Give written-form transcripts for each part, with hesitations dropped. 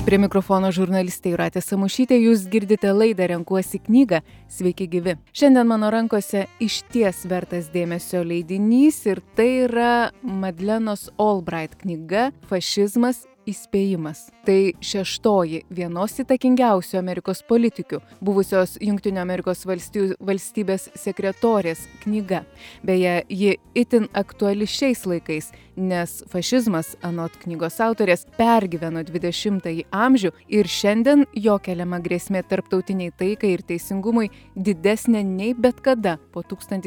Prie mikrofono žurnalistė Jūratė Samušytė, jūs girdite laidą Renkuosi knygą. Sveiki gyvi. Šiandien mano rankose išties vertas dėmesio leidinys ir tai yra Madelenos Albright knyga Fašizmas įspėjimas. Tai 6. vienos įtakingiausių Amerikos politikių, buvusios Jungtinių Amerikos valstijų valstybės sekretorės knyga. Beje, ji itin aktuali šiais laikais, nes fašizmas, anot knygos autorės, pergyveno 20-ąjį amžių ir šiandien jo keliama grėsmė tarptautiniai taikai ir teisingumui didesnė nei bet kada po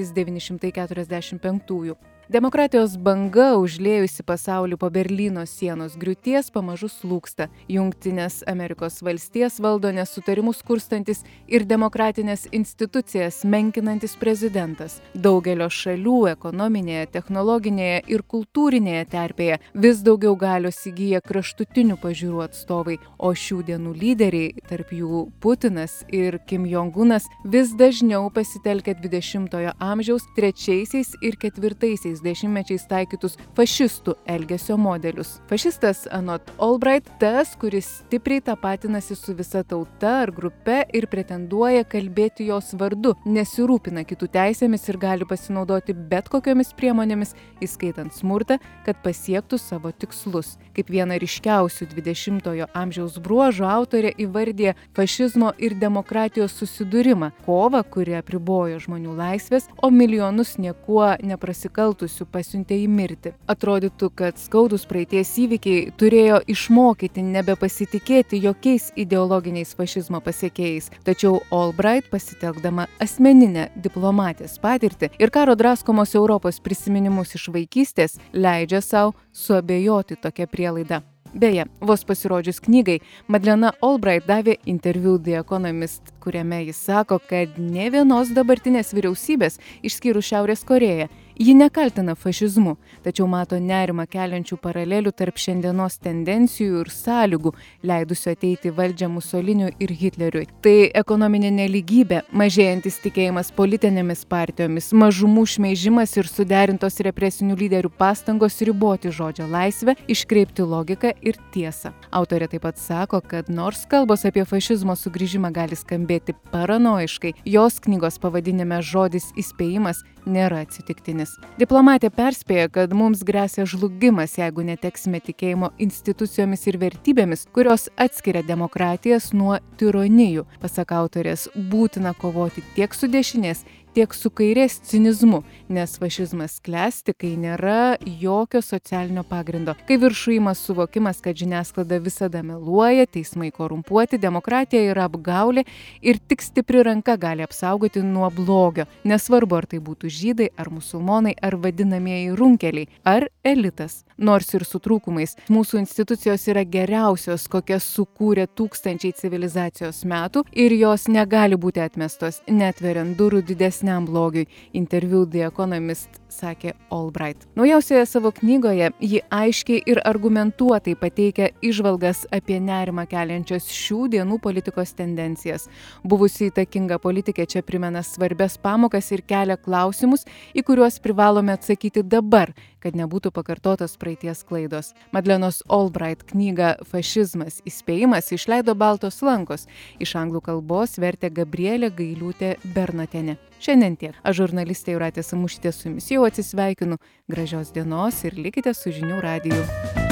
1945-ųjų. Demokratijos banga, užliejusi pasaulį po Berlyno sienos griūties, pamažu slūgsta. Jungtinės Amerikos valstijas valdo nesutarimus kurstantis ir demokratinės institucijas menkinantis prezidentas. Daugelio šalių ekonominėje, technologinėje ir kultūrinėje terpėje vis daugiau galios įgyja kraštutinių pažiūrų atstovai, o šių dienų lyderiai, tarp jų Putinas ir Kim Jong-unas, vis dažniau pasitelkia 20-ojo amžiaus 3 ir 4 dešimtmečiais taikytus fašistų elgesio modelius. Fašistas, anot Albright, tas, kuris stipriai tapatinasi su visa tauta ar grupe ir pretenduoja kalbėti jos vardu, nesirūpina kitų teisėmis ir gali pasinaudoti bet kokiomis priemonėmis, įskaitant smurtą, kad pasiektų savo tikslus. Kaip vieną ryškiausių 20-ojo amžiaus bruožų autorė įvardė fašizmo ir demokratijos susidūrimą, kovą, kuri apribojo žmonių laisvės, o milijonus niekuo neprasikaltų pasiuntė į mirtį. Atrodytų, kad skaudūs praeities įvykiai turėjo išmokyti nebepasitikėti jokiais ideologiniais fašizmo pasiekėjais. Tačiau Albright, pasitelkdama asmeninę diplomatės patirtį ir karo draskomos Europos prisiminimus iš vaikystės, leidžia sau suabejoti tokią prielaidą. Beje, vos pasirodžius knygai, Madelena Albright davė interviu The Economist, kuriame jis sako, kad nė vienos dabartinės vyriausybės, išskyrus Šiaurės Korėją, ji nekaltina fašizmu, tačiau mato nerimą keliančių paralelių tarp šiandienos tendencijų ir sąlygų, leidusių ateiti valdžią Musoliniui ir Hitleriui. Tai ekonominė nelygybė, mažėjantis tikėjimas politinėmis partijomis, mažumų šmeižimas ir suderintos represinių lyderių pastangos riboti žodžio laisvę, iškreipti logiką ir tiesą. Autorė taip pat sako, kad nors kalbos apie fašizmo sugrįžimą gali skambėti paranoiškai, jos knygos pavadinime žodis įspėjimas nėra atsitiktinis. Diplomatė perspėja, kad mums gresia žlugimas, jeigu neteksime tikėjimo institucijomis ir vertybėmis, kurios atskiria demokratijas nuo tironijų. Pasak autorės, būtina kovoti tiek su dešinės, tiek su kairės cinizmu, nes fašizmas klesti, kai nėra jokio socialinio pagrindo. Kai viršų ima suvokimas, kad žiniasklaida visada meluoja, teismai korumpuoti, demokratija yra apgaulė ir tik stipri ranka gali apsaugoti nuo blogio. Nesvarbu, ar tai būtų žydai, ar musulmonai, ar vadinamieji runkeliai, ar elitas. Nors ir su trūkumais, mūsų institucijos yra geriausios, kokias sukūrė tūkstančiai civilizacijos metų ir jos negali būti atmestos, netveriant durų didesniam blogiui. Interviu The Economist sakė Albright. Naujausioje savo knygoje ji aiškiai ir argumentuotai pateikia įžvalgas apie nerimą keliančias šių dienų politikos tendencijas. Buvusi įtakinga politikė čia primena svarbias pamokas ir kelia klausimus, į kuriuos privalome atsakyti dabar, kad nebūtų pakartotos praeities klaidos. Madelenos Albright knygą Fašizmas įspėjimas išleido Baltos lankos. Iš anglų kalbos vertė Gabrielė Gailiūtė Bernotienė. Šiandien tiek. Aš žurnalistė Jūratė Samušytė su jumis jau atsisveikinu. Gražios dienos ir likite su Žinių radiju.